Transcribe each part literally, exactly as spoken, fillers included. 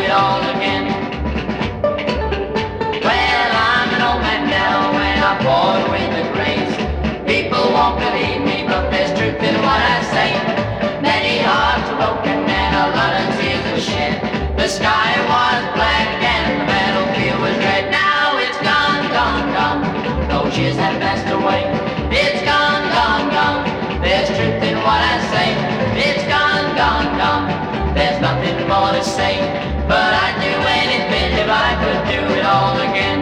it all again. Well, I'm an old man now and I'm bored with the grace. People won't believe me, but there's truth in what I say. Many hearts are broken and a lot of tears are shed. The sky was black and the battlefield was red. Now it's gone, gone, gone. Those years have passed away. It's gone, gone, gone. There's truth in what I say. It's gone, gone, gone. There's nothing more to say. But I'd do anything if I could do it all again.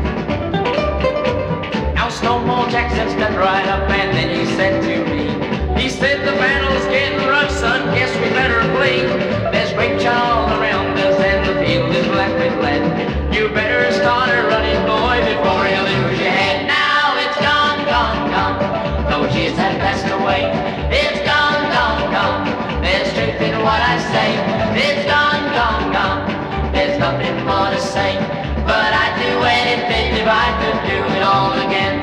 Now Stonewall Jackson stepped right up and then he said to me, he said the battle's getting rough, son, guess we better flee. There's grapeshot all around us and the field is black with lead. You better start a running, boy, before you lose your head. Now it's gone, gone, gone. Those years have passed away. It's gone, gone, gone. There's truth in what I say. It's gone, gone, gone. There's nothing more to say. But I'd do anything if I could do it all again.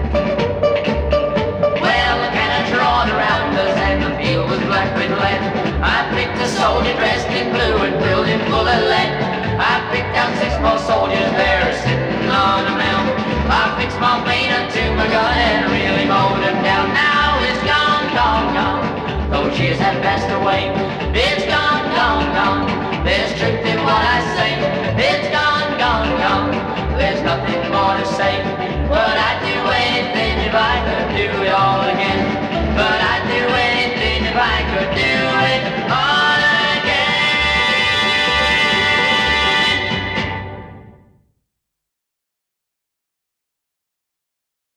Well, the cannons roared around us and the field was black with lead. I picked a soldier dressed in blue and filled him full of lead. I picked out six more soldiers there sitting on a mound. I fixed my mane onto my gun and really mowed them down. Now it's gone, gone, gone. Those years have passed away. It's gone, gone, gone. There's truth in what I say. It's gone, gone, gone. There's nothing more to say. But I'd do anything if I could do it all again. But I'd do anything if I could do it all